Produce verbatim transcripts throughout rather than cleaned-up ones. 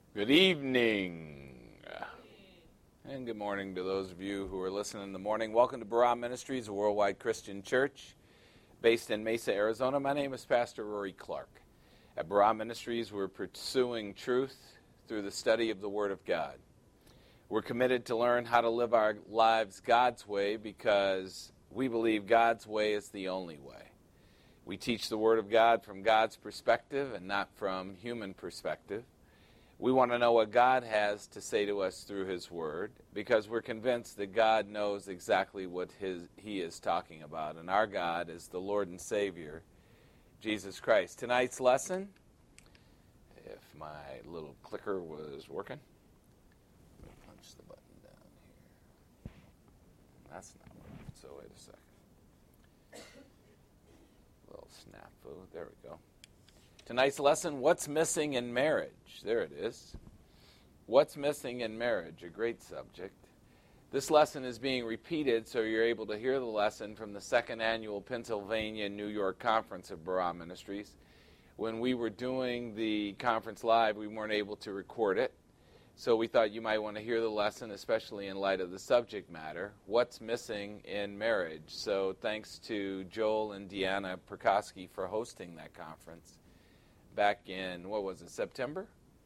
Good evening, and good morning to those of you who are listening in the morning. Welcome to Barah Ministries, a worldwide Christian church based in Mesa, Arizona. My name is Pastor Rory Clark. At Barah Ministries, we're pursuing truth through the study of the Word of God. We're committed to learn how to live our lives God's way because we believe God's way is the only way. We teach the Word of God from God's perspective and not from human perspective. We want to know what God has to say to us through His Word because we're convinced that God knows exactly what his, He is talking about. And our God is the Lord and Savior, Jesus Christ. Tonight's lesson, if my little clicker was working. Let me punch the button down here. That's not working, so wait a second. Little snafu. There we go. Tonight's lesson, what's missing in marriage? There it is. What's missing in marriage? A great subject. This lesson is being repeated so you're able to hear the lesson from the second annual Pennsylvania New York Conference of Barah Ministries. When we were doing the conference live, we weren't able to record it. So we thought you might want to hear the lesson, especially in light of the subject matter, what's missing in marriage. So thanks to Joel and Deanna Perkowski for hosting that conference back in, what was it, September?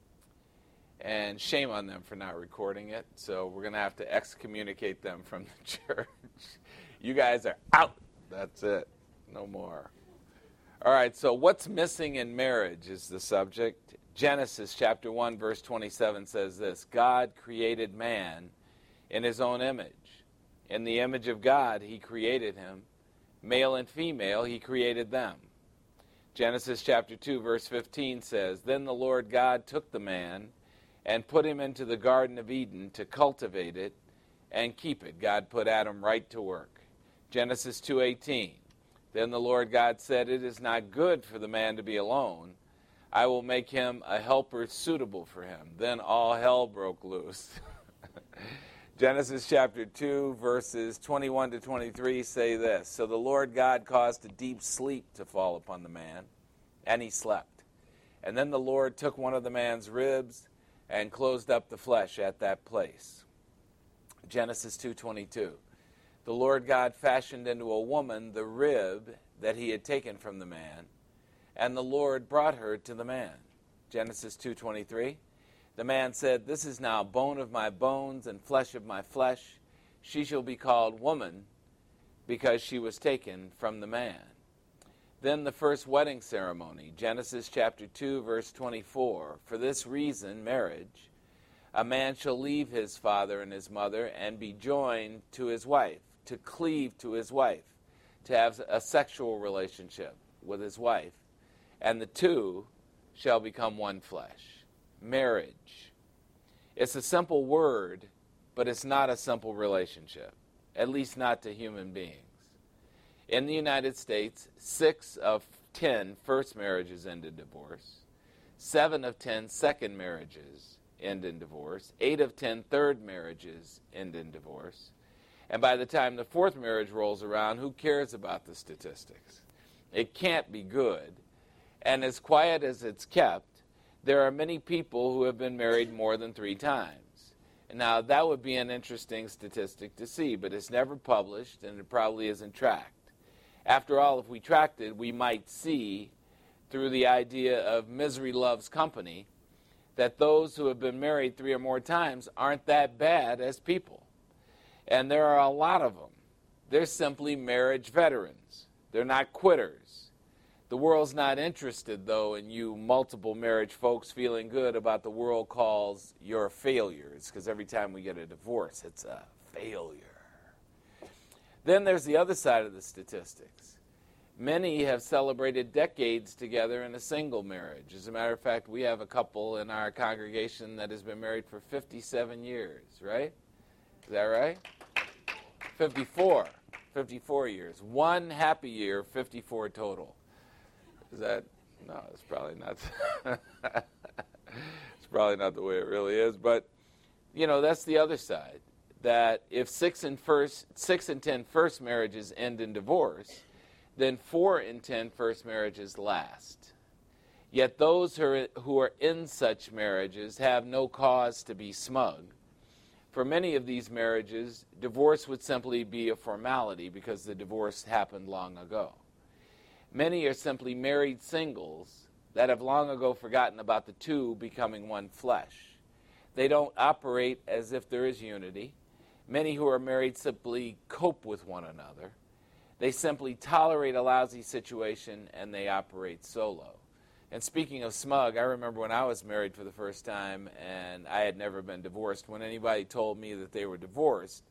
And shame on them for not recording it, so we're going to have to excommunicate them from the church. You guys are out. That's it. No more. All right, so what's missing in marriage is the subject. Genesis chapter one, verse twenty-seven says this, God created man in His own image. In the image of God, He created him. Male and female, He created them. Genesis chapter two, verse fifteen says, Then the Lord God took the man and put him into the Garden of Eden to cultivate it and keep it. God put Adam right to work. Genesis two eighteen, Then the Lord God said, It is not good for the man to be alone. I will make him a helper suitable for him. Then all hell broke loose. Genesis chapter two, verses twenty-one to twenty-three say this, So the Lord God caused a deep sleep to fall upon the man, and he slept. And then the Lord took one of the man's ribs and closed up the flesh at that place. Genesis two twenty-two, The Lord God fashioned into a woman the rib that He had taken from the man, and the Lord brought her to the man. Genesis two twenty-three, The man said, This is now bone of my bones and flesh of my flesh. She shall be called woman because she was taken from the man. Then the first wedding ceremony, Genesis chapter two, verse twenty-four. For this reason, marriage, a man shall leave his father and his mother and be joined to his wife, to cleave to his wife, to have a sexual relationship with his wife, and the two shall become one flesh. Marriage. It's a simple word, but it's not a simple relationship, at least not to human beings. In the United States, six of ten first marriages end in divorce, seven of ten second marriages end in divorce, eight of ten third marriages end in divorce, and by the time the fourth marriage rolls around, who cares about the statistics? It can't be good, and as quiet as it's kept, there are many people who have been married more than three times. Now, that would be an interesting statistic to see, but it's never published, and it probably isn't tracked. After all, if we tracked it, we might see, through the idea of misery loves company, that those who have been married three or more times aren't that bad as people. And there are a lot of them. They're simply marriage veterans. They're not quitters. The world's not interested, though, in you multiple marriage folks feeling good about the world calls your failures, because every time we get a divorce, it's a failure. Then there's the other side of the statistics. Many have celebrated decades together in a single marriage. As a matter of fact, we have a couple in our congregation that has been married for fifty-seven years, right? Is that right? fifty-four. fifty-four years. One happy year, fifty-four total. Is that, no, it's probably not, it's probably not the way it really is, but, you know, that's the other side, that if six and first, six and ten first marriages end in divorce, then four in ten first marriages last. Yet those who are, who are in such marriages have no cause to be smug. For many of these marriages, divorce would simply be a formality because the divorce happened long ago. Many are simply married singles that have long ago forgotten about the two becoming one flesh. They don't operate as if there is unity. Many who are married simply cope with one another. They simply tolerate a lousy situation and they operate solo. And speaking of smug, I remember when I was married for the first time and I had never been divorced. When anybody told me that they were divorced,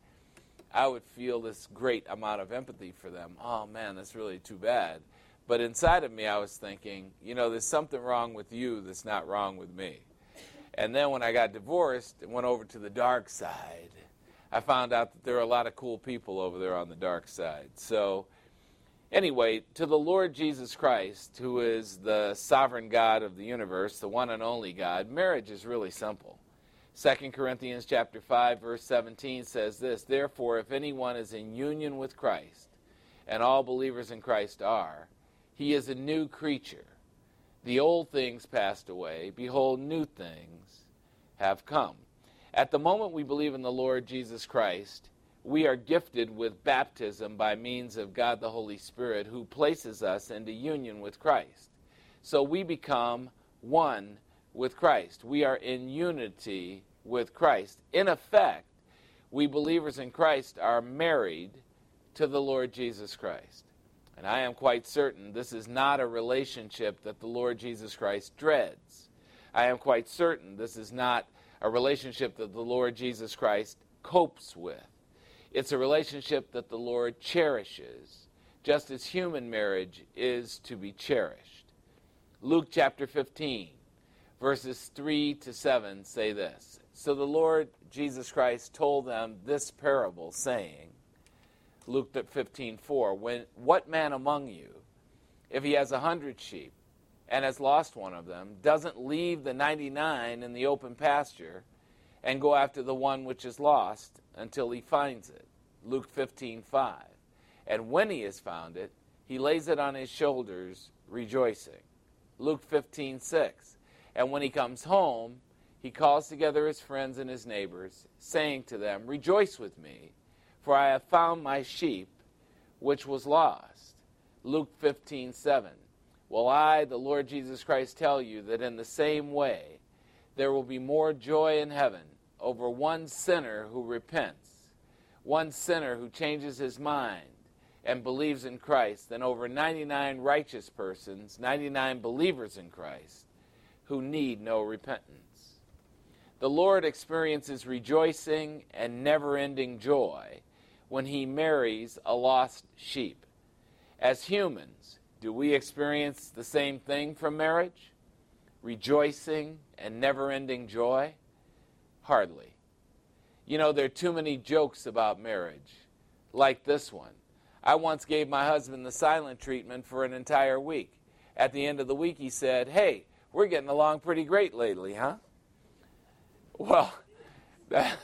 I would feel this great amount of empathy for them. Oh man, that's really too bad. But inside of me I was thinking, you know, there's something wrong with you that's not wrong with me. And then when I got divorced and went over to the dark side, I found out that there are a lot of cool people over there on the dark side. So anyway, to the Lord Jesus Christ, who is the sovereign God of the universe, the one and only God, marriage is really simple. Second Corinthians chapter five, verse seventeen says this, "Therefore, if anyone is in union with Christ, and all believers in Christ are, he is a new creature. The old things passed away. Behold, new things have come." At the moment we believe in the Lord Jesus Christ, we are gifted with baptism by means of God the Holy Spirit, who places us into union with Christ. So we become one with Christ. We are in unity with Christ. In effect, we believers in Christ are married to the Lord Jesus Christ. And I am quite certain this is not a relationship that the Lord Jesus Christ dreads. I am quite certain this is not a relationship that the Lord Jesus Christ copes with. It's a relationship that the Lord cherishes, just as human marriage is to be cherished. Luke chapter fifteen, verses three to seven say this, "So the Lord Jesus Christ told them this parable, saying," Luke fifteen four, "When what man among you, if he has a hundred sheep and has lost one of them, doesn't leave the ninety-nine in the open pasture and go after the one which is lost until he finds it?" Luke fifteen five. "And when he has found it, he lays it on his shoulders, rejoicing." Luke fifteen six. "And when he comes home, he calls together his friends and his neighbors, saying to them, 'Rejoice with me, for I have found my sheep, which was lost.'" Luke fifteen seven. "Well, I, the Lord Jesus Christ, tell you that in the same way there will be more joy in heaven over one sinner who repents, one sinner who changes his mind and believes in Christ, than over ninety-nine righteous persons, ninety-nine believers in Christ, who need no repentance." The Lord experiences rejoicing and never-ending joy when he marries a lost sheep. As humans, do we experience the same thing from marriage? Rejoicing and never-ending joy? Hardly. You know, there are too many jokes about marriage, like this one. I once gave my husband the silent treatment for an entire week. At the end of the week, he said, "Hey, we're getting along pretty great lately, huh?" Well, that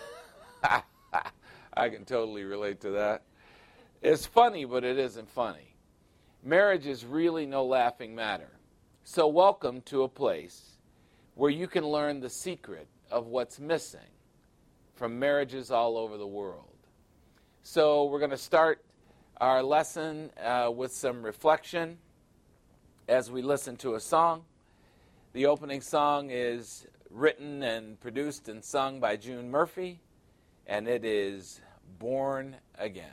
I can totally relate to that. It's funny, but it isn't funny. Marriage is really no laughing matter. So welcome to a place where you can learn the secret of what's missing from marriages all over the world. So we're going to start our lesson uh, with some reflection as we listen to a song. The opening song is written and produced and sung by June Murphy, and it is "Born Again."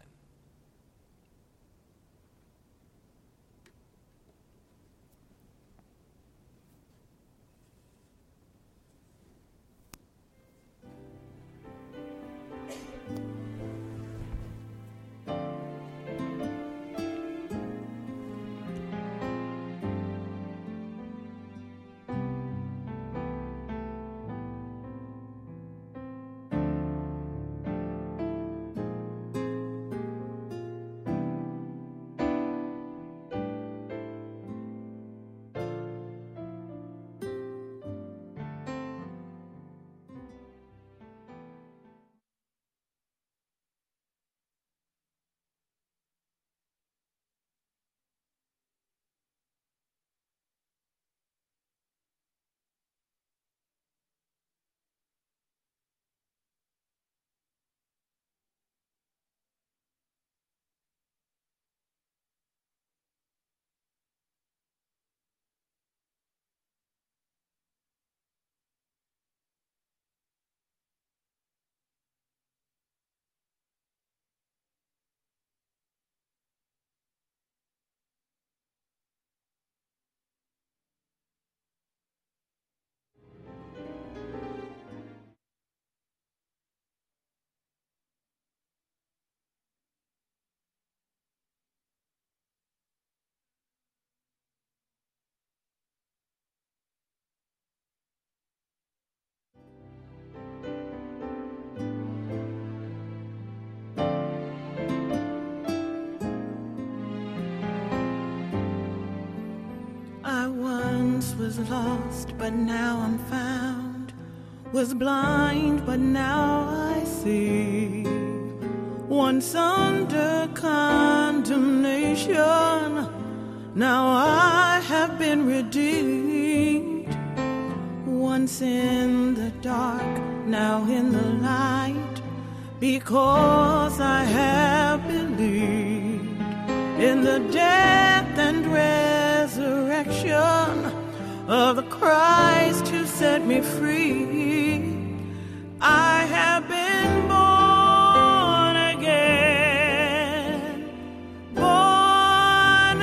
was lost, but now I'm found, was blind, but now I see. Once under condemnation, now I have been redeemed. Once in the dark, now in the light, because I have believed in the death and resurrection of the Christ who set me free. I have been born again, born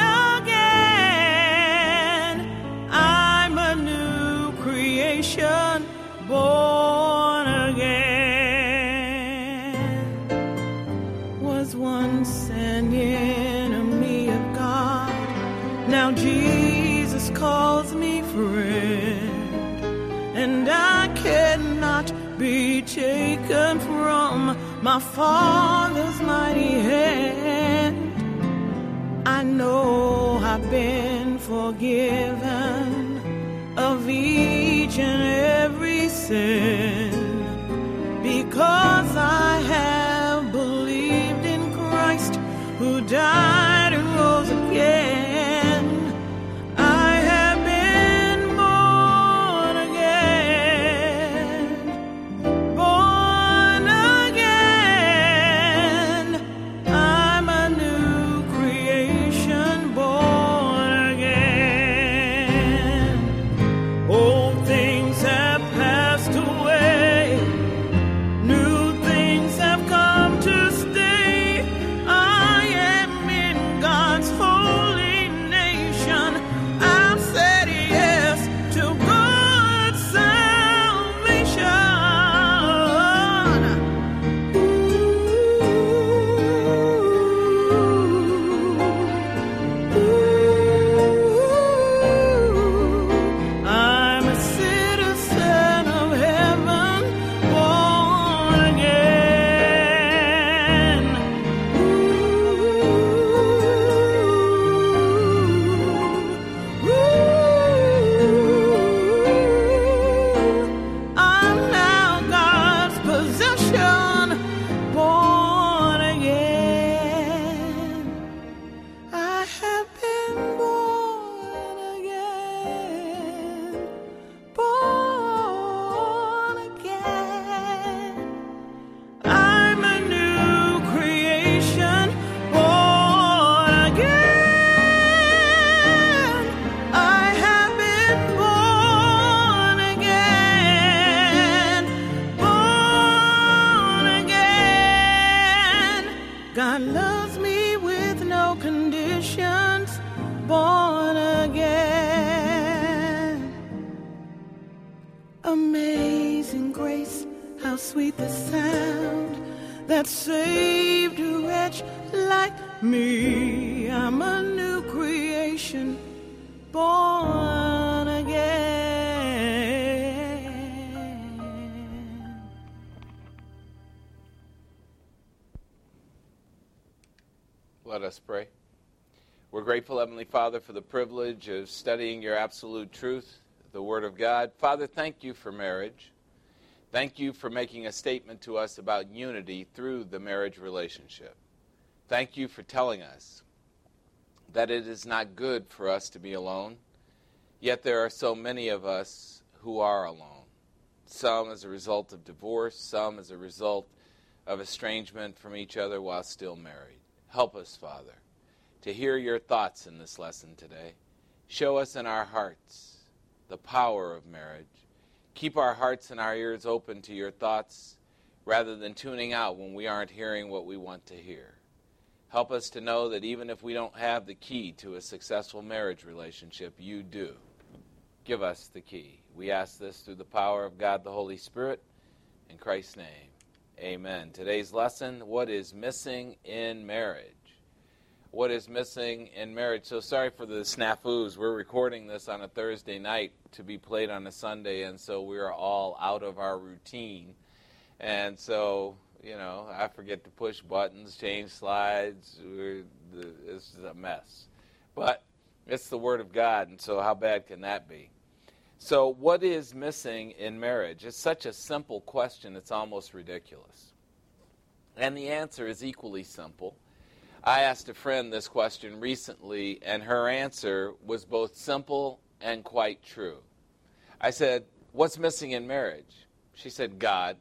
again. I'm a new creation, born again. Was once an enemy of God, now Jesus calls me friend, and I cannot be taken from my Father's mighty hand. I know I've been forgiven of each and every sin, because I have believed in Christ who died and rose again. I have been born again, born again. I'm a new creation, born again. Old things have passed away, new things have come to stay. I am in God's holy nation. I've said yes to God's salvation. Ooh, ooh, I'm a citizen of heaven, born again. Ooh, ooh, I'm now God's possession, born again. I have been born again, born again. I'm a new creation, born again. I have been born again, born again. God loves me with no conditions, born again. Amazing grace, how sweet the sound that saved a wretch like me. I'm a new creation, born again. Let us pray. We're grateful, Heavenly Father, for the privilege of studying your absolute truth, the Word of God. Father, thank you for marriage. Thank you for making a statement to us about unity through the marriage relationship. Thank you for telling us that it is not good for us to be alone, yet there are so many of us who are alone. Some as a result of divorce, some as a result of estrangement from each other while still married. Help us, Father, to hear your thoughts in this lesson today. Show us in our hearts the power of marriage. Keep our hearts and our ears open to your thoughts rather than tuning out when we aren't hearing what we want to hear. Help us to know that even if we don't have the key to a successful marriage relationship, you do. Give us the key. We ask this through the power of God the Holy Spirit. In Christ's name, amen. Today's lesson, what is missing in marriage? What is missing in marriage? So sorry for the snafus. We're recording this on a Thursday night to be played on a Sunday, and so we're all out of our routine. And so, you know, I forget to push buttons, change slides. We're, the, it's a mess. But it's the Word of God, and so how bad can that be? So what is missing in marriage? It's such a simple question, it's almost ridiculous. And the answer is equally simple. I asked a friend this question recently, and her answer was both simple and quite true. I said, "What's missing in marriage?" She said, "God."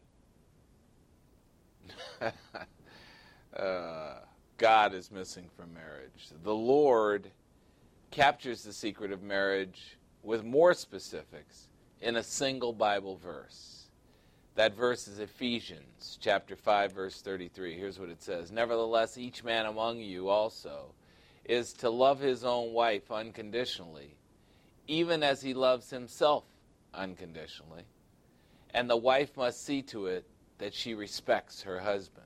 uh, God is missing from marriage. The Lord captures the secret of marriage with more specifics in a single Bible verse. That verse is Ephesians chapter five, verse thirty-three. Here's what it says. "Nevertheless, each man among you also is to love his own wife unconditionally, even as he loves himself unconditionally. And the wife must see to it that she respects her husband."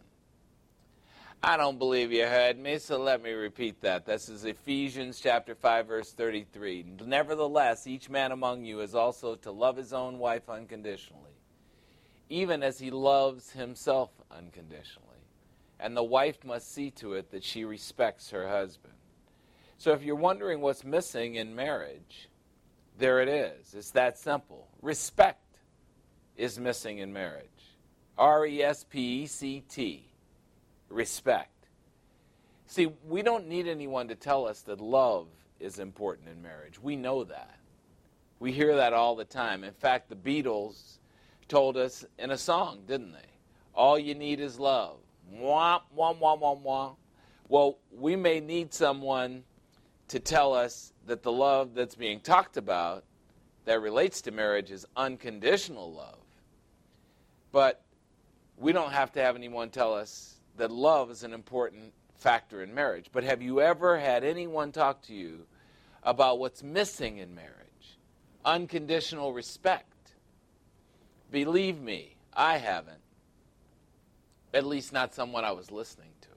I don't believe you heard me, so let me repeat that. This is Ephesians chapter five, verse thirty-three. "Nevertheless, each man among you is also to love his own wife unconditionally, even as he loves himself unconditionally. And the wife must see to it that she respects her husband." So if you're wondering what's missing in marriage, there it is. It's that simple. Respect is missing in marriage. R E S P E C T. Respect. See, we don't need anyone to tell us that love is important in marriage. We know that. We hear that all the time. In fact, the Beatles told us in a song, didn't they? All you need is love. Wah, wah, wah, wah, wah. Well, we may need someone to tell us that the love that's being talked about that relates to marriage is unconditional love. But we don't have to have anyone tell us that love is an important factor in marriage. But have you ever had anyone talk to you about what's missing in marriage? Unconditional respect. Believe me, I haven't. At least not someone I was listening to.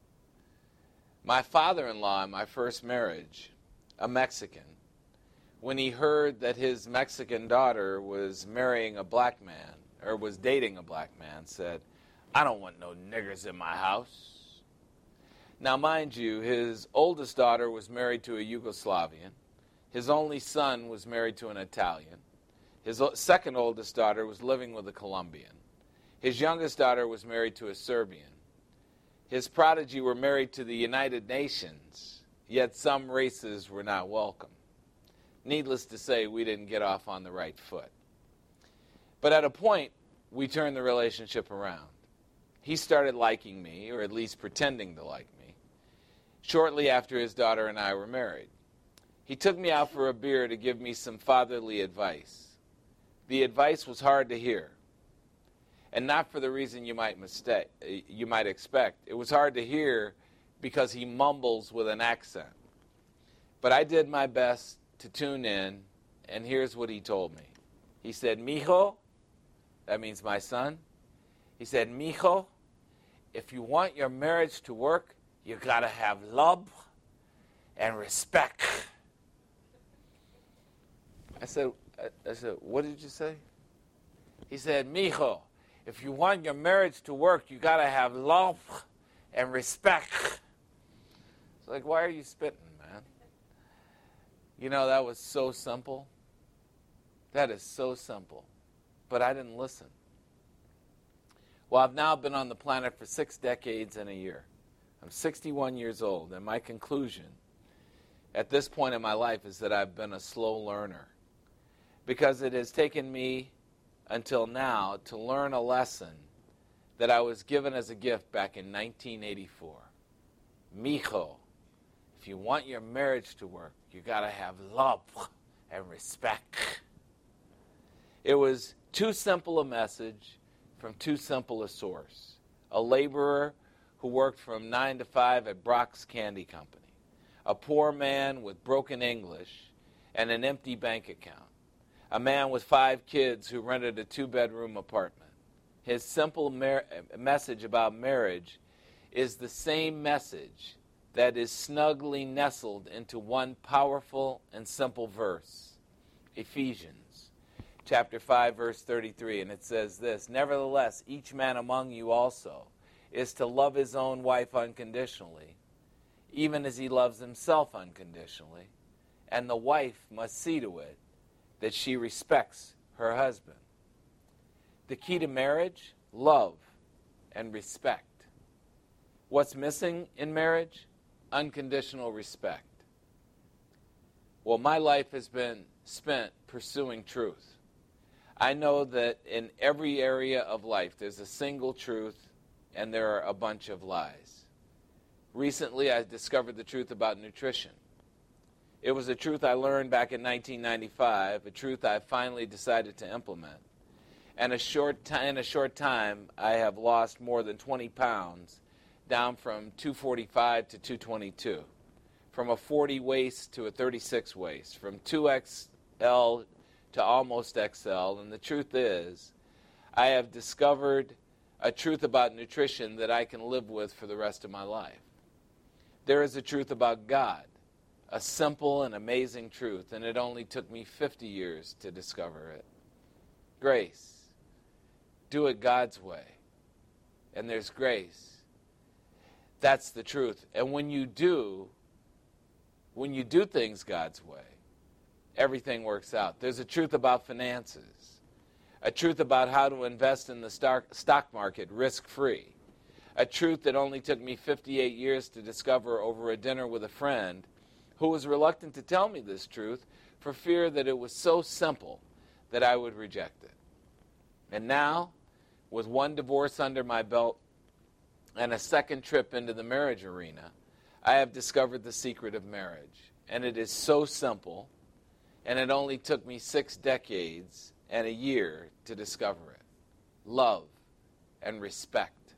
My father-in-law in my first marriage, a Mexican, when he heard that his Mexican daughter was marrying a black man, or was dating a black man, said, "I don't want no niggers in my house." Now, mind you, his oldest daughter was married to a Yugoslavian. His only son was married to an Italian. His second oldest daughter was living with a Colombian. His youngest daughter was married to a Serbian. His prodigy were married to the United Nations, yet some races were not welcome. Needless to say, we didn't get off on the right foot. But at a point, we turned the relationship around. He started liking me, or at least pretending to like me, shortly after his daughter and I were married. He took me out for a beer to give me some fatherly advice. The advice was hard to hear, and not for the reason you might mistake, you might expect. It was hard to hear because he mumbles with an accent. But I did my best to tune in, and here's what he told me. He said, "Mijo," that means my son. He said, "Mijo, if you want your marriage to work, you got to have love and respect." I said, I said, "What did you say?" He said, "Mijo, if you want your marriage to work, you got to have love and respect." It's like, why are you spitting, man? You know, that was so simple. That is so simple. But I didn't listen. Well, I've now been on the planet for six decades and a year. I'm sixty-one years old, and my conclusion at this point in my life is that I've been a slow learner, because it has taken me until now to learn a lesson that I was given as a gift back in nineteen eighty-four. Mijo, if you want your marriage to work, you got to have love and respect. It was too simple a message from too simple a source. A laborer who worked from nine to five at Brock's Candy Company. A poor man with broken English and an empty bank account. A man with five kids who rented a two-bedroom apartment. His simple mar- message about marriage is the same message that is snugly nestled into one powerful and simple verse. Ephesians chapter five, verse thirty-three, and it says this, "Nevertheless, each man among you also is to love his own wife unconditionally, even as he loves himself unconditionally, and the wife must see to it that she respects her husband. The key to marriage, love and respect. What's missing in marriage? Unconditional respect. Well, my life has been spent pursuing truth. I know that in every area of life there's a single truth and there are a bunch of lies. Recently, I discovered the truth about nutrition. It was a truth I learned back in nineteen ninety-five, a truth I finally decided to implement. And a short t- in a short time, I have lost more than twenty pounds, down from two forty-five to two twenty-two, from a forty waist to a thirty-six waist, from two X L to almost X L. And the truth is, I have discovered a truth about nutrition that I can live with for the rest of my life. There is a truth about God, a simple and amazing truth, and it only took me fifty years to discover it. Grace. Do it God's way. And there's grace. That's the truth. And when you do, when you do things God's way, everything works out. There's a truth about finances, a truth about how to invest in the stock market risk-free, a truth that only took me fifty-eight years to discover over a dinner with a friend who was reluctant to tell me this truth for fear that it was so simple that I would reject it. And now, with one divorce under my belt and a second trip into the marriage arena, I have discovered the secret of marriage. And it is so simple, and it only took me six decades and a year to discover it. Love and respect.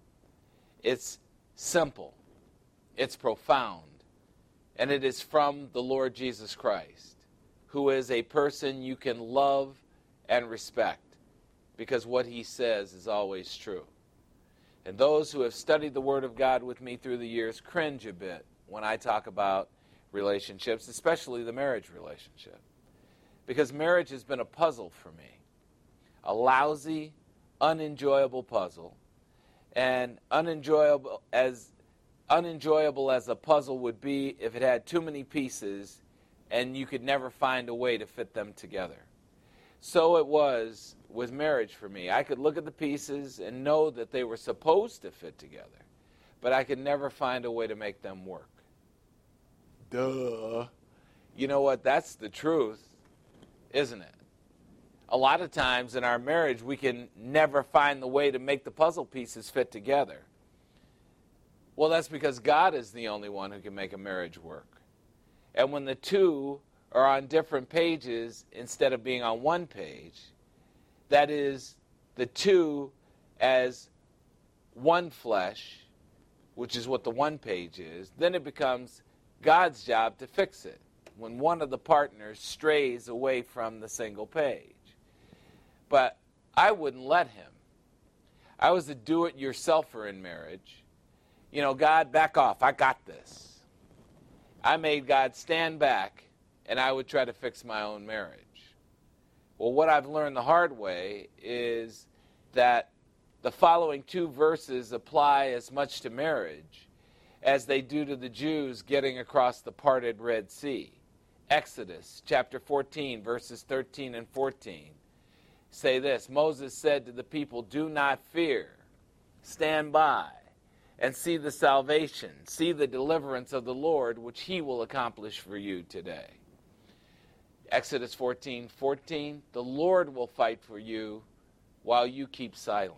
It's simple. It's profound. And it is from the Lord Jesus Christ, who is a person you can love and respect, because what he says is always true. And those who have studied the Word of God with me through the years cringe a bit when I talk about relationships, especially the marriage relationship. Because marriage has been a puzzle for me. A lousy, unenjoyable puzzle. And unenjoyable as unenjoyable as a puzzle would be if it had too many pieces and you could never find a way to fit them together. So it was with marriage for me. I could look at the pieces and know that they were supposed to fit together, but I could never find a way to make them work. Duh. You know what? That's the truth, isn't it? A lot of times in our marriage, we can never find the way to make the puzzle pieces fit together. Well, that's because God is the only one who can make a marriage work. And when the two are on different pages instead of being on one page, that is the two as one flesh, which is what the one page is, then it becomes God's job to fix it when one of the partners strays away from the single page. But I wouldn't let him. I was a do-it-yourselfer in marriage. You know, God, back off. I got this. I made God stand back, and I would try to fix my own marriage. Well, what I've learned the hard way is that the following two verses apply as much to marriage as they do to the Jews getting across the parted Red Sea. Exodus chapter fourteen, verses thirteen and fourteen say this: Moses said to the people, "Do not fear. Stand by and see the salvation, see the deliverance of the Lord, which he will accomplish for you today." Exodus fourteen fourteen, the Lord will fight for you while you keep silent.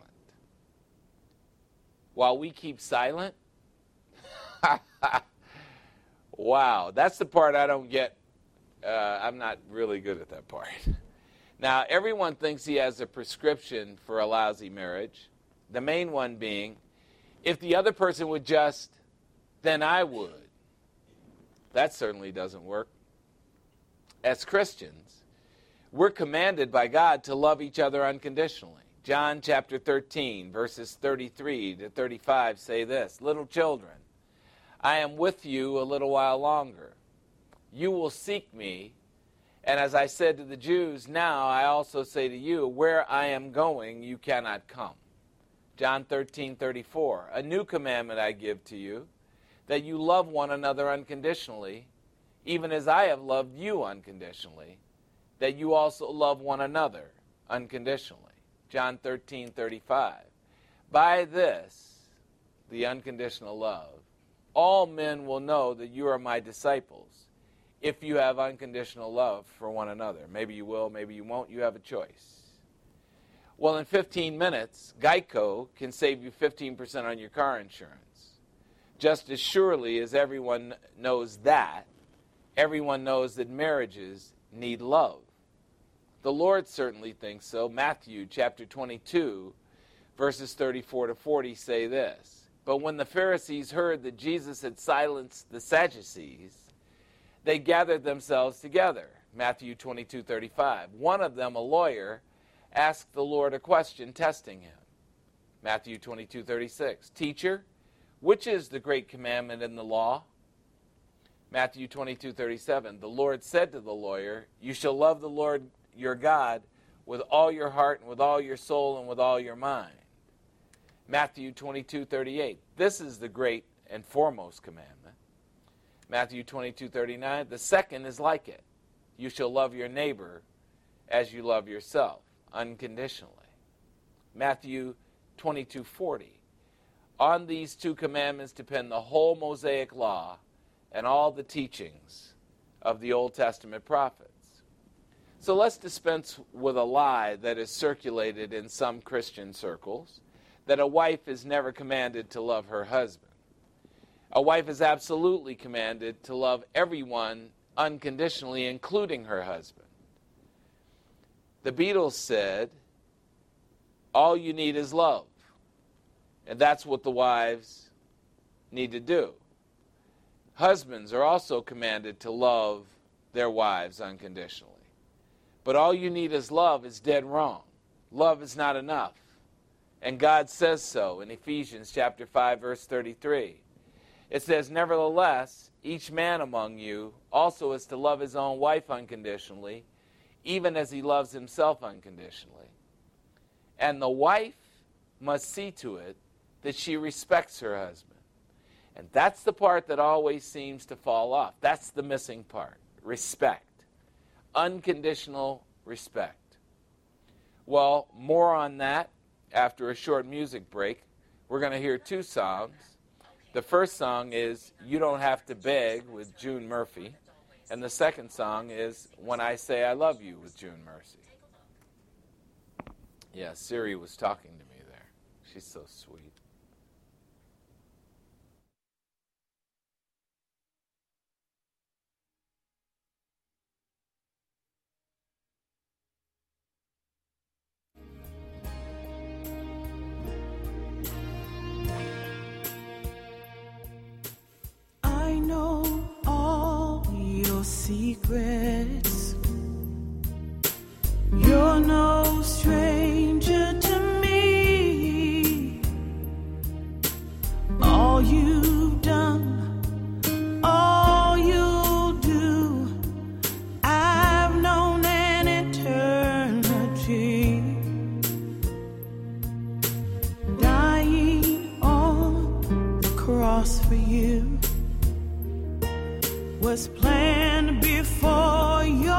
While we keep silent? Wow, that's the part I don't get. Uh, I'm not really good at that part. Now, everyone thinks he has a prescription for a lousy marriage. The main one being, if the other person would just, then I would. That certainly doesn't work. As Christians, we're commanded by God to love each other unconditionally. John chapter thirteen, verses thirty-three to thirty-five say this: Little children, I am with you a little while longer. You will seek me, and as I said to the Jews, now I also say to you, where I am going, you cannot come. John thirteen thirty-four, a new commandment I give to you, that you love one another unconditionally, even as I have loved you unconditionally. that you also love one another unconditionally. John thirteen thirty-five. By this, the unconditional love, all men will know that you are my disciples if you have unconditional love for one another. Maybe you will, maybe you won't. You have a choice. Well, in fifteen minutes, Geico can save you fifteen percent on your car insurance. Just as surely as everyone knows that, everyone knows that marriages need love. The Lord certainly thinks so. Matthew chapter twenty-two, verses thirty-four to forty say this. But when the Pharisees heard that Jesus had silenced the Sadducees, they gathered themselves together. Matthew twenty-two thirty-five. One of them, a lawyer, asked the Lord a question, testing him. Matthew twenty-two thirty-six. Teacher, which is the great commandment in the law? Matthew twenty-two thirty-seven. The Lord said to the lawyer, you shall love the Lord your God with all your heart and with all your soul and with all your mind. Matthew twenty-two thirty-eight. This is the great and foremost commandment. Matthew twenty-two thirty-nine. The second is like it. You shall love your neighbor as you love yourself, unconditionally. Matthew twenty-two forty. On these two commandments depend the whole Mosaic law and all the teachings of the Old Testament prophets. So let's dispense with a lie that is circulated in some Christian circles, that a wife is never commanded to love her husband. A wife is absolutely commanded to love everyone unconditionally, including her husband. The Beatles said, all you need is love. And that's what the wives need to do. Husbands are also commanded to love their wives unconditionally. But all you need is love is dead wrong. Love is not enough. And God says so in Ephesians chapter five, verse thirty-three. It says, nevertheless, each man among you also is to love his own wife unconditionally, even as he loves himself unconditionally. And the wife must see to it that she respects her husband. And that's the part that always seems to fall off. That's the missing part. Respect. Unconditional respect. Well, more on that after a short music break. We're going to hear two songs. The first song is You Don't Have to Beg with June Murphy. And the second song is When I Say I Love You with June Murphy. Yeah, Siri was talking to me there. She's so sweet. I know all your secrets. You're no stranger to me. All you've done, all you'll do, I've known an eternity. Dying on the cross for you was planned before your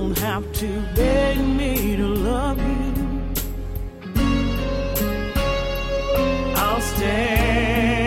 don't have to beg me to love you. I'll stay.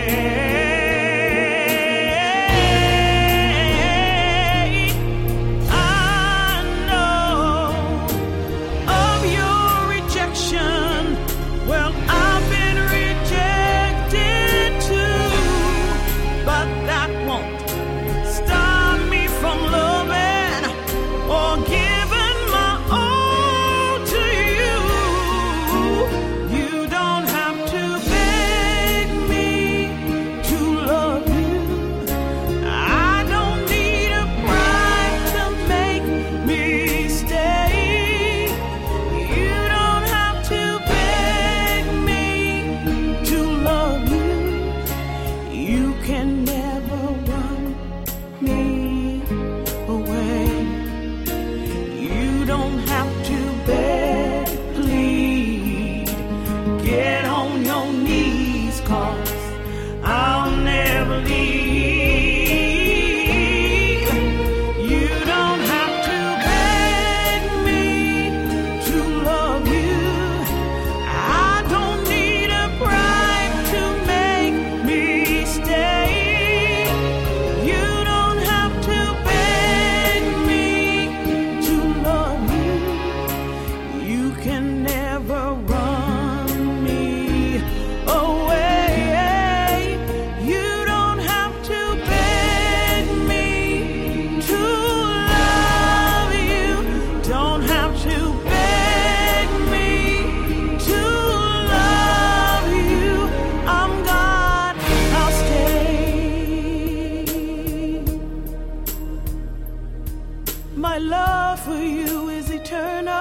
My love for you is eternal.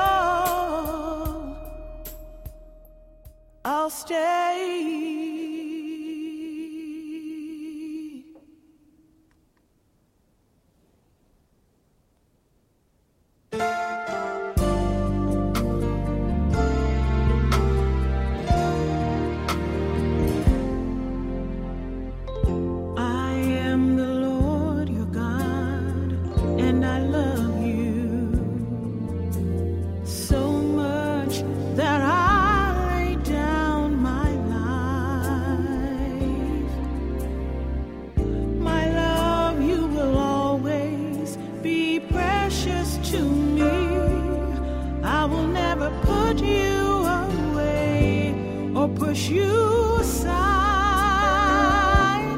I'll stay. Push you aside.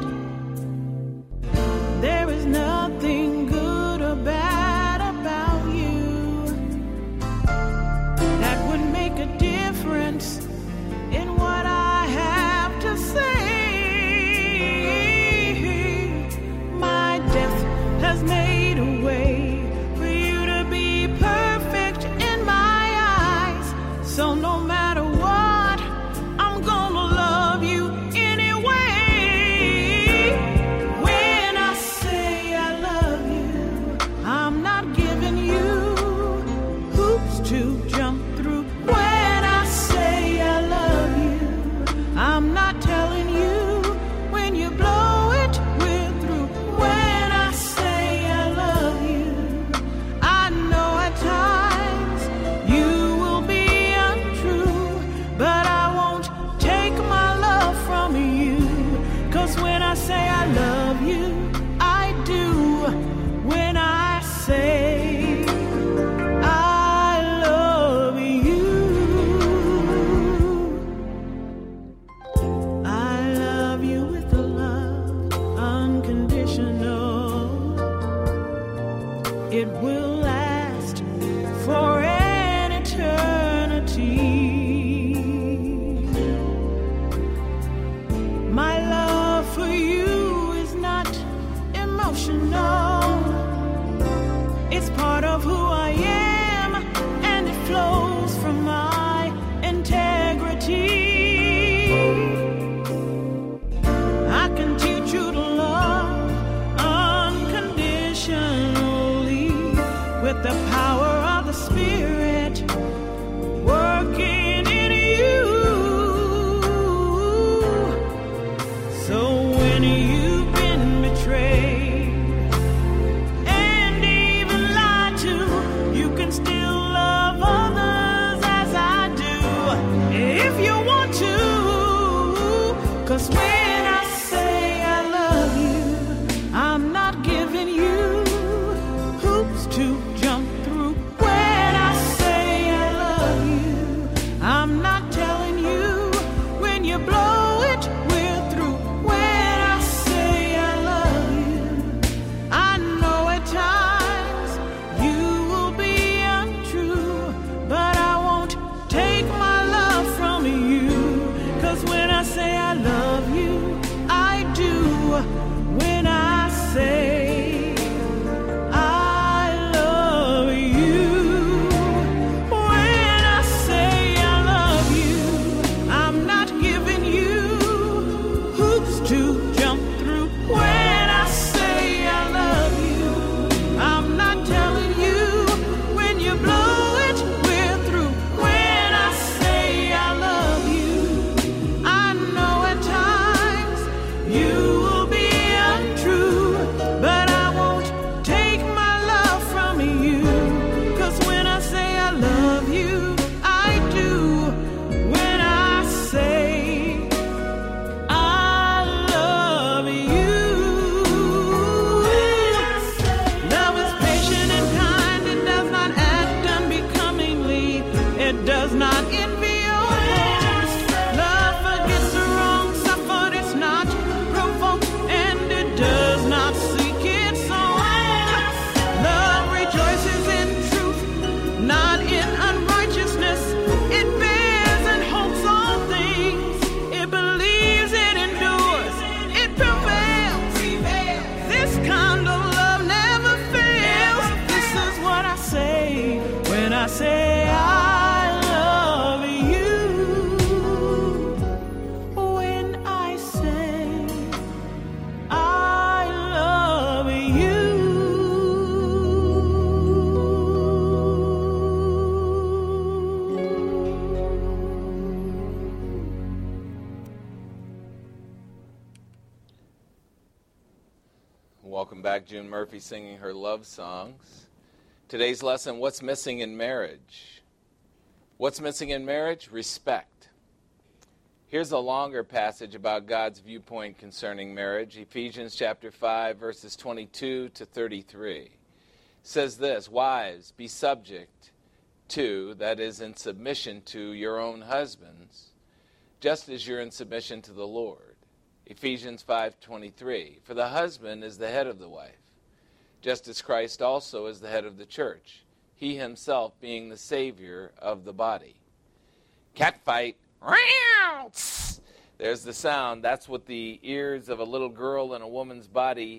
There is nothing good or bad about you that would make a difference in what I have to say. My death has made a way for you to be perfect in my eyes. So no matter what, to jump through. When I say I love you, I'm not telling you when you blow it, we're through. When I say I love you, I know at times you will be untrue, but I won't take my love from you, 'cause when I say I love you, I do. When I say it will last for an eternity. My love for you is not emotional. It's part of who I am, and it flows from my integrity. I can teach you to love unconditionally with the power of the Spirit working in you. So when you've been betrayed and even lied to, you can 'Cause when I say I love you, I'm not giving you hoops to jump through. When I say I love you, I'm not telling you when you blow it, we're through. When I say I love you, I know at times you will be untrue, but I won't take my love from you. 'Cause when I say I love you, I do. When I say I love you, when I say I love you, I'm not giving you hoops to jump through. When I say I love you, I'm not telling you when you blow it, we're through. When I say I love you, I know at times you will be untrue, but I won't take my love from you. 'Cause when I say I love you, I do. When I say I love you, love is patient and kind. It does not act unbecomingly. It does not envy or boast. Love forgets the wrong suffered. It's not provoked, and it does not seek its own. Love rejoices in truth, not in unrighteousness. It bears and hopes all things. It believes, it endures, it prevails. This kind of love never fails. This is what I say when I say I love you. When I say I love you. Welcome back, June Murphy singing her love songs. Today's lesson, what's missing in marriage? What's missing in marriage? Respect. Here's a longer passage about God's viewpoint concerning marriage. Ephesians chapter five, verses twenty-two to thirty-three. It says this, wives, be subject to, that is, in submission to your own husbands, just as you're in submission to the Lord. Ephesians five twenty-three, for the husband is the head of the wife, just as Christ also is the head of the church, he himself being the Savior of the body. Catfight. There's the sound. That's what the ears of a little girl in a woman's body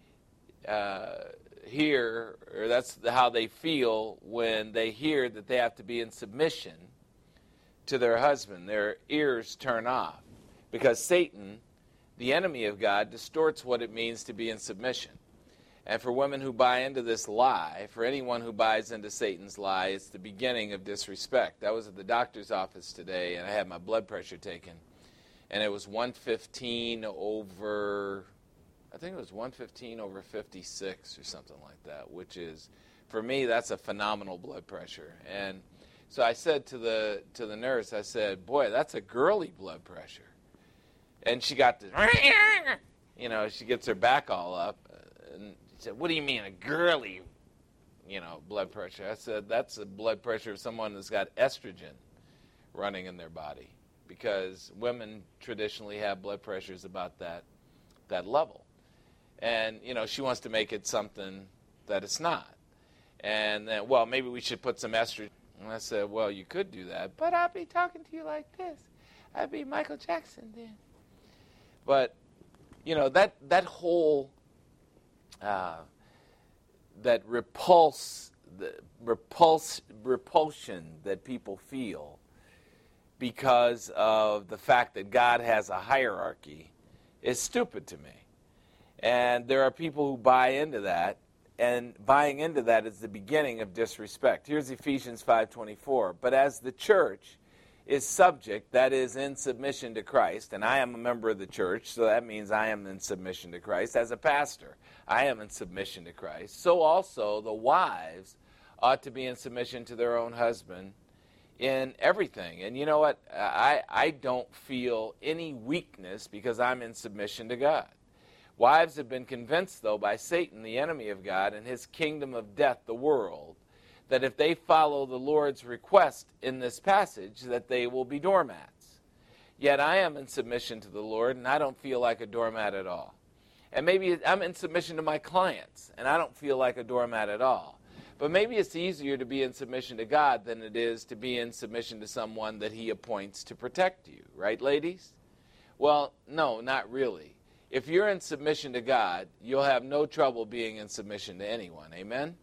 uh, hear, or that's how they feel when they hear that they have to be in submission to their husband. Their ears turn off because Satan, the enemy of God, distorts what it means to be in submission. And for women who buy into this lie, for anyone who buys into Satan's lie, it's the beginning of disrespect. I was at the doctor's office today, and I had my blood pressure taken, and it was one fifteen over, I think it was one fifteen over fifty-six or something like that, which is, for me, that's a phenomenal blood pressure. And so I said to the to the nurse, I said, boy, that's a girly blood pressure. And she got the, you know, she gets her back all up, and she said, what do you mean, a girly, you know, blood pressure? I said, that's a blood pressure of someone that's got estrogen running in their body, because women traditionally have blood pressures about that that level. And, you know, she wants to make it something that it's not. And then, well, maybe we should put some estrogen. And I said, well, you could do that, but I'd be talking to you like this. I'd be Michael Jackson then. But, you know, that that whole, uh, that repulse, the repulse, repulsion that people feel because of the fact that God has a hierarchy is stupid to me. And there are people who buy into that, and buying into that is the beginning of disrespect. Here's Ephesians five twenty-four. But as the church is subject, that is, in submission to Christ, and I am a member of the church, so that means I am in submission to Christ. As a pastor, I am in submission to Christ. So also the wives ought to be in submission to their own husband in everything. And you know what? I, I don't feel any weakness because I'm in submission to God. Wives have been convinced, though, by Satan, the enemy of God, and his kingdom of death, the world, that if they follow the Lord's request in this passage, that they will be doormats. Yet I am in submission to the Lord, and I don't feel like a doormat at all. And maybe I'm in submission to my clients, and I don't feel like a doormat at all. But maybe it's easier to be in submission to God than it is to be in submission to someone that he appoints to protect you. Right, ladies? Well, no, not really. If you're in submission to God, you'll have no trouble being in submission to anyone. Amen?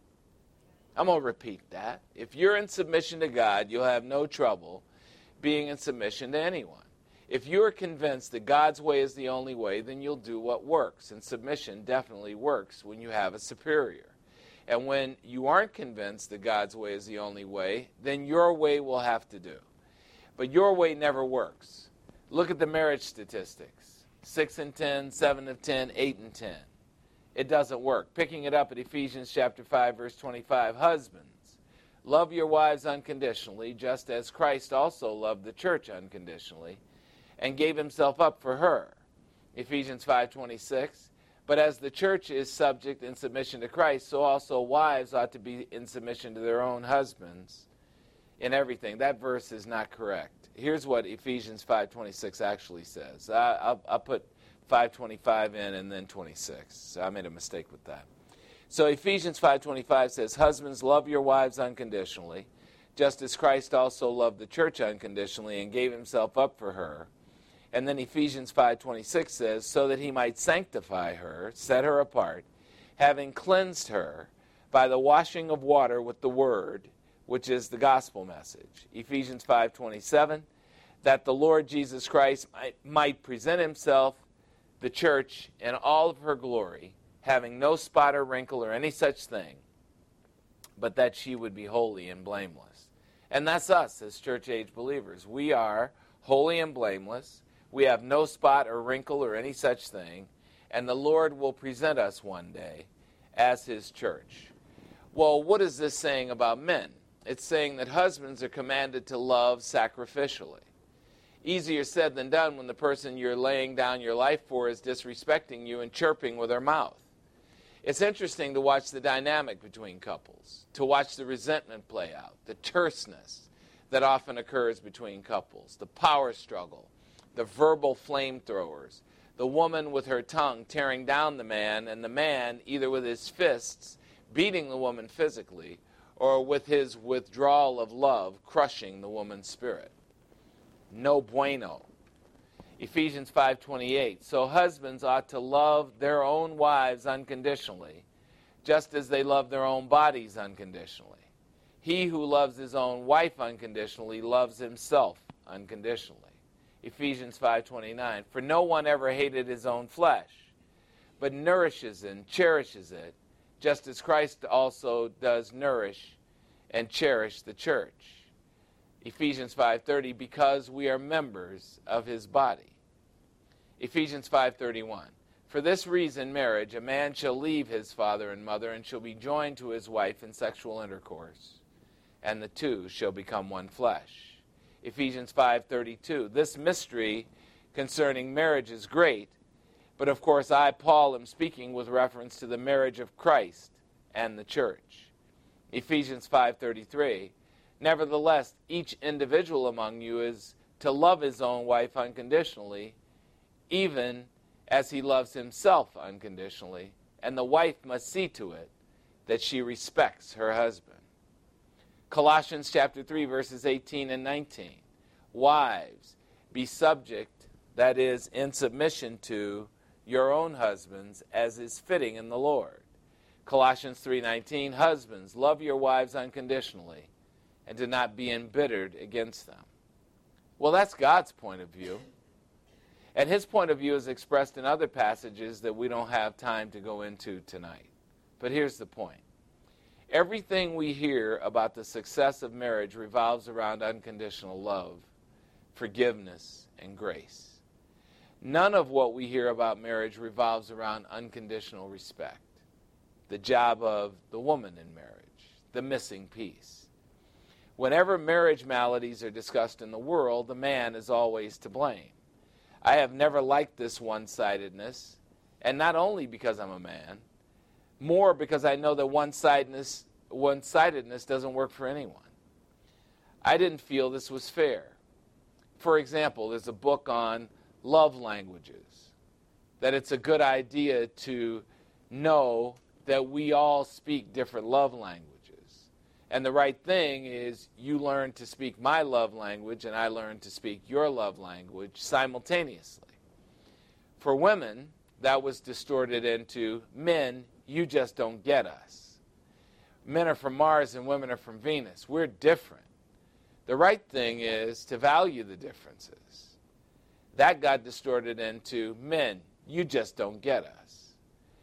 I'm going to repeat that. If you're in submission to God, you'll have no trouble being in submission to anyone. If you're convinced that God's way is the only way, then you'll do what works. And submission definitely works when you have a superior. And when you aren't convinced that God's way is the only way, then your way will have to do. But your way never works. Look at the marriage statistics. six and ten, seven of ten, eight and ten. It doesn't work. Picking it up at Ephesians chapter five, verse twenty-five. Husbands, love your wives unconditionally, just as Christ also loved the church unconditionally, and gave himself up for her. Ephesians five twenty-six. But as the church is subject in submission to Christ, so also wives ought to be in submission to their own husbands in everything. That verse is not correct. Here's what Ephesians five twenty-six actually says. I, I'll, I'll put five twenty-five in and then twenty-six. So I made a mistake with that. So Ephesians five twenty-five says, husbands, love your wives unconditionally, just as Christ also loved the church unconditionally and gave himself up for her. And then Ephesians five twenty-six says, so that he might sanctify her, set her apart, having cleansed her by the washing of water with the word, which is the gospel message. Ephesians five twenty-seven, that the Lord Jesus Christ might, might present himself, the church, in all of her glory, having no spot or wrinkle or any such thing, but that she would be holy and blameless. And that's us as church-age believers. We are holy and blameless. We have no spot or wrinkle or any such thing, and the Lord will present us one day as his church. Well, what is this saying about men? It's saying that husbands are commanded to love sacrificially. Easier said than done when the person you're laying down your life for is disrespecting you and chirping with her mouth. It's interesting to watch the dynamic between couples, to watch the resentment play out, the terseness that often occurs between couples, the power struggle, the verbal flamethrowers, the woman with her tongue tearing down the man, and the man either with his fists beating the woman physically or with his withdrawal of love crushing the woman's spirit. No bueno. Ephesians five twenty-eight, so husbands ought to love their own wives unconditionally, just as they love their own bodies unconditionally. He who loves his own wife unconditionally loves himself unconditionally. Ephesians five twenty-nine, for no one ever hated his own flesh, but nourishes and cherishes it, just as Christ also does nourish and cherish the church. Ephesians five thirty, because we are members of his body. Ephesians five thirty-one, for this reason, marriage, a man shall leave his father and mother and shall be joined to his wife in sexual intercourse, and the two shall become one flesh. Ephesians five thirty-two, this mystery concerning marriage is great, but of course I, Paul, am speaking with reference to the marriage of Christ and the church. Ephesians five thirty-three, nevertheless, each individual among you is to love his own wife unconditionally, even as he loves himself unconditionally, and the wife must see to it that she respects her husband. Colossians chapter three, verses eighteen and nineteen. Wives, be subject, that is, in submission to your own husbands, as is fitting in the Lord. Colossians three nineteen, husbands, love your wives unconditionally, and do not be embittered against them. Well, that's God's point of view. And his point of view is expressed in other passages that we don't have time to go into tonight. But here's the point. Everything we hear about the success of marriage revolves around unconditional love, forgiveness, and grace. None of what we hear about marriage revolves around unconditional respect, the job of the woman in marriage, the missing piece. Whenever marriage maladies are discussed in the world, the man is always to blame. I have never liked this one-sidedness, and not only because I'm a man, more because I know that one-sidedness, one-sidedness doesn't work for anyone. I didn't feel this was fair. For example, there's a book on love languages, that it's a good idea to know that we all speak different love languages. And the right thing is you learn to speak my love language and I learn to speak your love language simultaneously. For women, that was distorted into men, you just don't get us. Men are from Mars and women are from Venus. We're different. The right thing is to value the differences. That got distorted into men, you just don't get us.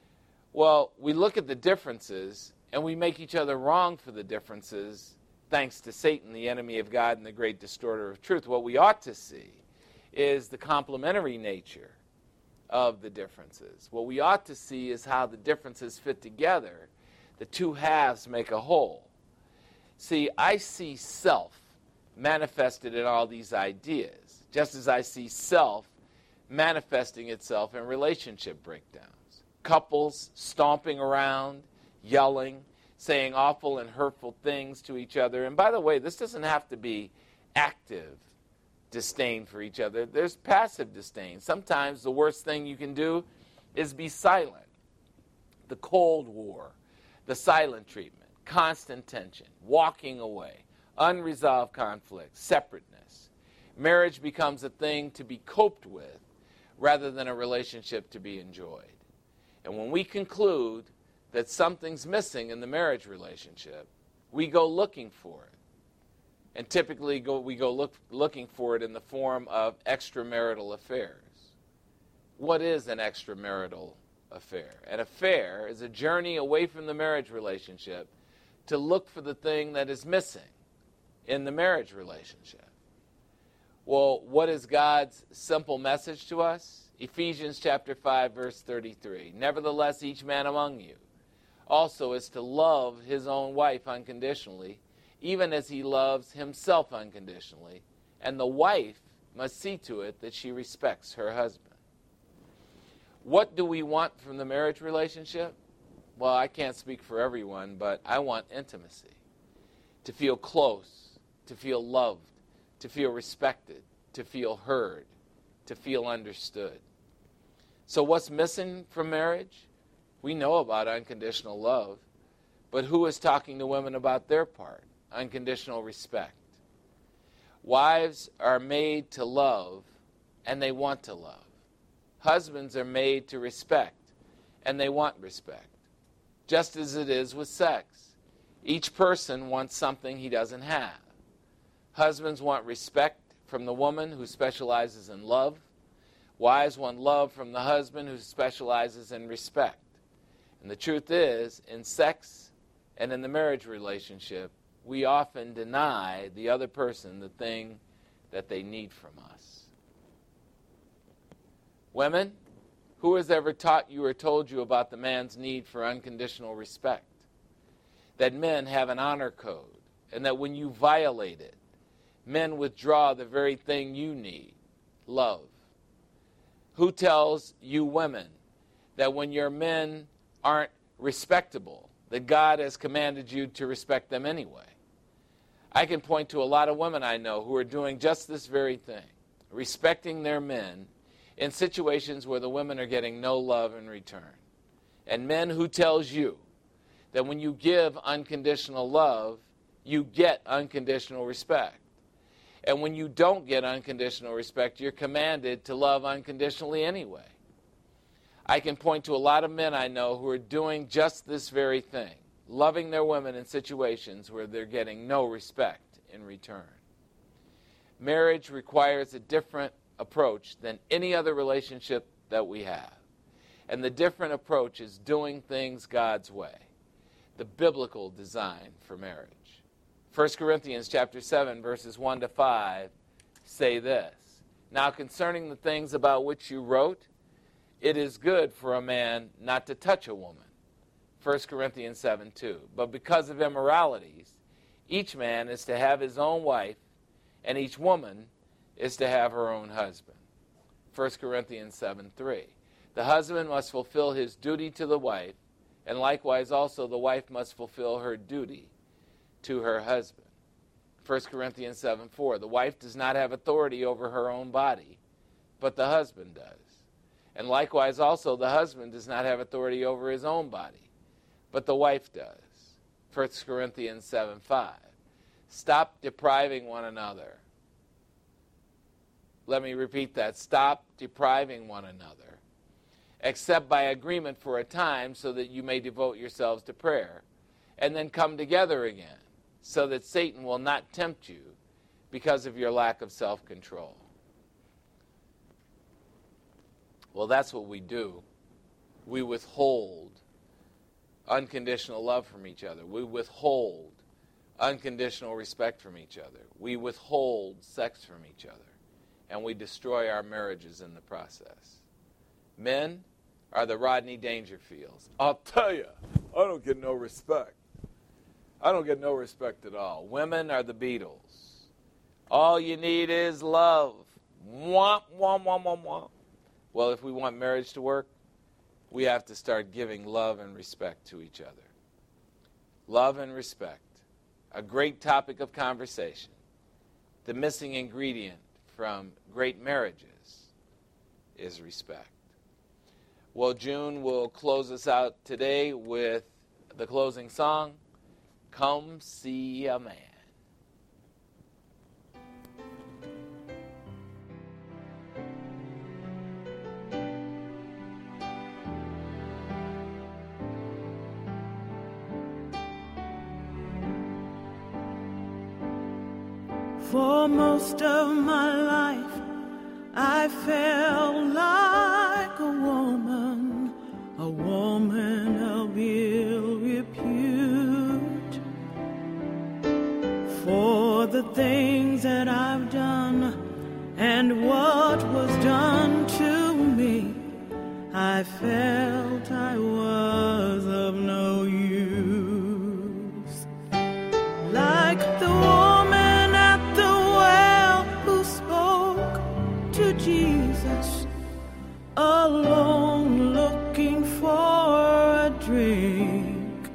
Well, we look at the differences and we make each other wrong for the differences, thanks to Satan, the enemy of God and the great distorter of truth. What we ought to see is the complementary nature of the differences. What we ought to see is how the differences fit together. The two halves make a whole. See, I see self manifested in all these ideas, just as I see self manifesting itself in relationship breakdowns. Couples stomping around, yelling, saying awful and hurtful things to each other. And by the way, this doesn't have to be active disdain for each other. There's passive disdain. Sometimes the worst thing you can do is be silent. The Cold War, the silent treatment, constant tension, walking away, unresolved conflict, separateness. Marriage becomes a thing to be coped with rather than a relationship to be enjoyed. And when we conclude that something's missing in the marriage relationship, we go looking for it. And typically go, we go look, looking for it in the form of extramarital affairs. What is an extramarital affair? An affair is a journey away from the marriage relationship to look for the thing that is missing in the marriage relationship. Well, what is God's simple message to us? Ephesians chapter five, verse thirty-three. Nevertheless, each man among you also is to love his own wife unconditionally, even as he loves himself unconditionally, and the wife must see to it that she respects her husband. What do we want from the marriage relationship? Well, I can't speak for everyone, but I want intimacy. To feel close, to feel loved, to feel respected, to feel heard, to feel understood. So what's missing from marriage? We know about unconditional love, but who is talking to women about their part? Unconditional respect. Wives are made to love, and they want to love. Husbands are made to respect, and they want respect. Just as it is with sex. Each person wants something he doesn't have. Husbands want respect from the woman who specializes in love. Wives want love from the husband who specializes in respect. And the truth is, in sex and in the marriage relationship, we often deny the other person the thing that they need from us. Women, who has ever taught you or told you about the man's need for unconditional respect? That men have an honor code, and that when you violate it, men withdraw the very thing you need, love. Who tells you women that when your men aren't respectable, that God has commanded you to respect them anyway? I can point to a lot of women I know who are doing just this very thing, respecting their men in situations where the women are getting no love in return. And men who tells you that when you give unconditional love, you get unconditional respect. And when you don't get unconditional respect, you're commanded to love unconditionally anyway. I can point to a lot of men I know who are doing just this very thing, loving their women in situations where they're getting no respect in return. Marriage requires a different approach than any other relationship that we have. And the different approach is doing things God's way, the biblical design for marriage. First Corinthians chapter seven, verses one to five say this. Now concerning the things about which you wrote, it is good for a man not to touch a woman. First Corinthians seven two. But because of immoralities, Each man is to have his own wife, and each woman is to have her own husband. First Corinthians seven three. The husband must fulfill his duty to the wife, and likewise also the wife must fulfill her duty to her husband. First Corinthians seven four. The wife does not have authority over her own body, but the husband does. And likewise also the husband does not have authority over his own body, but the wife does. First Corinthians seven five. Stop depriving one another. Let me repeat that. Stop depriving one another, except by agreement for a time, so that you may devote yourselves to prayer, and then come together again, so that Satan will not tempt you because of your lack of self-control. Well, that's what we do. We withhold unconditional love from each other. We withhold unconditional respect from each other. We withhold sex from each other. And we destroy our marriages in the process. Men are the Rodney Dangerfields. I'll tell you, I don't get no respect. I don't get no respect at all. Women are the Beatles. All you need is love. Womp, womp, womp, womp, womp. Well, if we want marriage to work, we have to start giving love and respect to each other. Love and respect. A great topic of conversation. The missing ingredient from great marriages is respect. Well, June will close us out today with the closing song, Come See a Man. For most of my life, I felt like a woman, a woman of ill repute. For the things that I've done and what was done to me, I felt I was of no use. Like the woman Jesus, alone looking for a drink.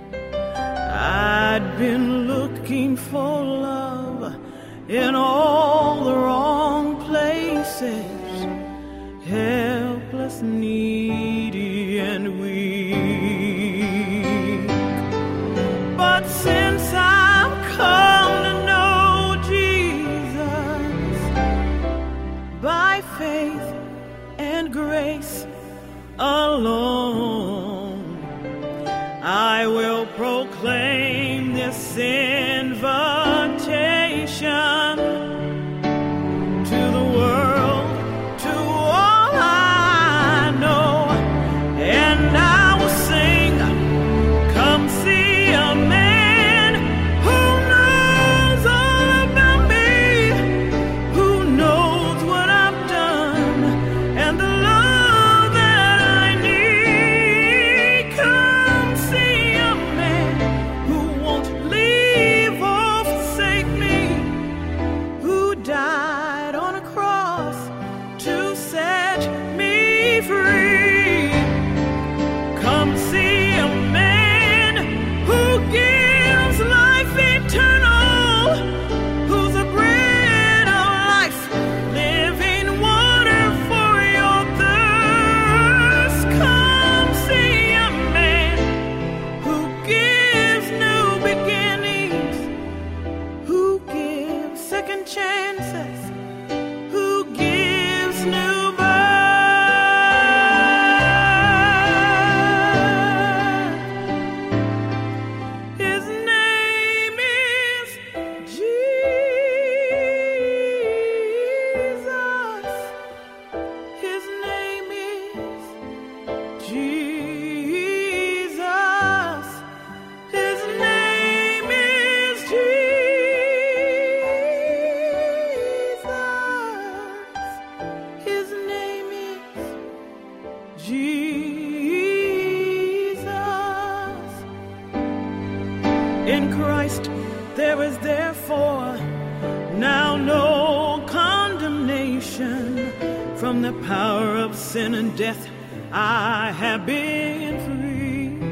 I'd been looking for love in all the wrong places, helpless, needy, and weak. But since I've come to know Jesus, by faith and grace alone, I will proclaim this invitation to the world, to all I know, and I will sing, come see a man who knows all about me, who knows what I've done, and the love that I need. Come see a man who won't leave or forsake me, who died on a cross to set me free. Come see a man who gives life eternal, who's the bread of life, living water for your thirst. Come see a man who gives new beginnings, who gives second chances, who gives new birth. His name is Jesus. His name is Jesus. His name is Jesus. the power of sin and death, I have been freed.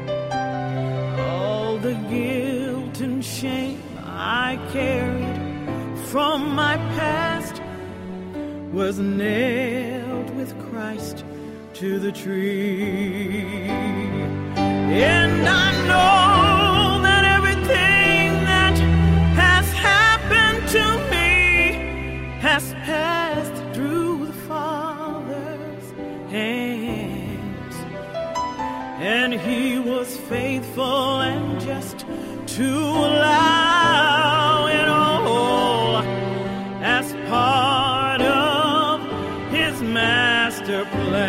All the guilt and shame I carried from my past was nailed with Christ to the tree. And I know that everything that has happened to me has passed through the Father's hands. And He was faithful and just to allow it all as part of His master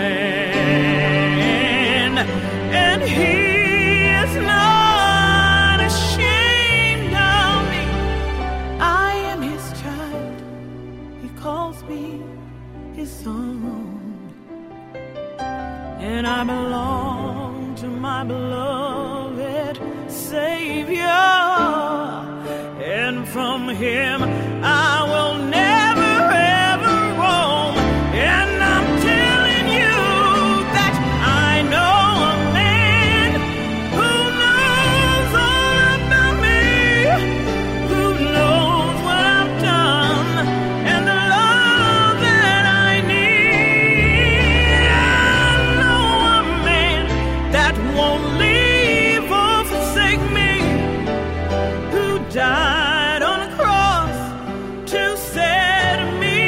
plan. And He is not ashamed of me. I am His child. He calls me His own. And I belong to my beloved Savior. And from Him I will never ever roam. And I'm telling you that I know a man who knows all about me, who knows what I've done, and the love that I need. I know a man that won't leave or forsake me, who died on a cross to set me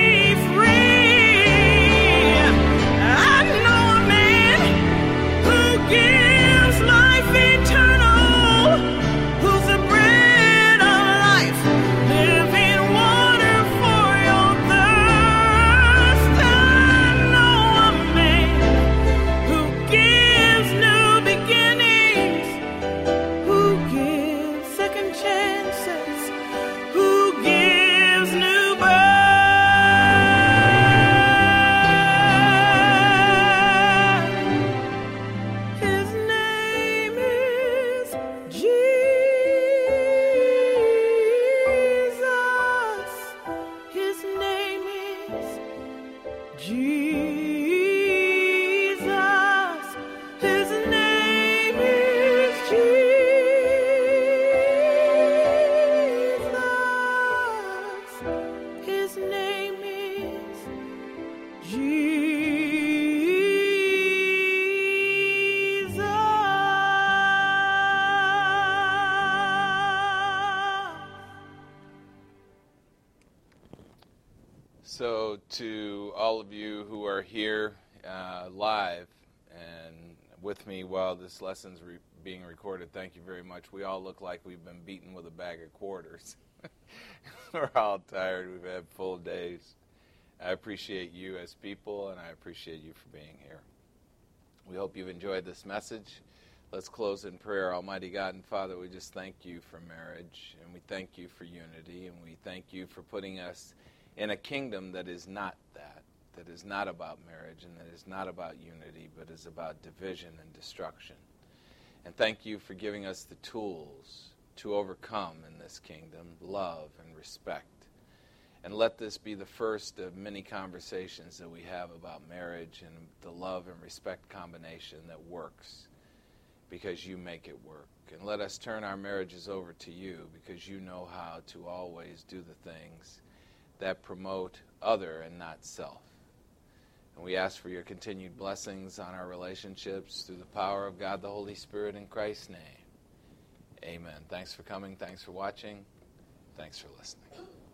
free. I know a man who gives life eternal, who's the bread of life, living water for your thirst. I know a man who gives new beginnings, who gives second chances, who gives new birth. His name is Jesus. His name is Jesus. His name is Jesus. His name is Jesus. So, to all of you who are here uh, live and with me while this lesson's re- being recorded, thank you very much. We all look like we've been beaten with a bag of quarters. We're all tired. We've had full days. I appreciate you as people, and I appreciate you for being here. We hope you've enjoyed this message. Let's close in prayer. Almighty God and Father, we just thank you for marriage, and we thank you for unity, and we thank you for putting us in a kingdom that is not that, that is not about marriage, and that is not about unity, but is about division and destruction. And thank you for giving us the tools to overcome in this kingdom, love and respect. And let this be the first of many conversations that we have about marriage and the love and respect combination that works because you make it work. And let us turn our marriages over to you because you know how to always do the things that promote other and not self. And we ask for your continued blessings on our relationships through the power of God the Holy Spirit in Christ's name. Amen. Thanks for coming. Thanks for watching. Thanks for listening.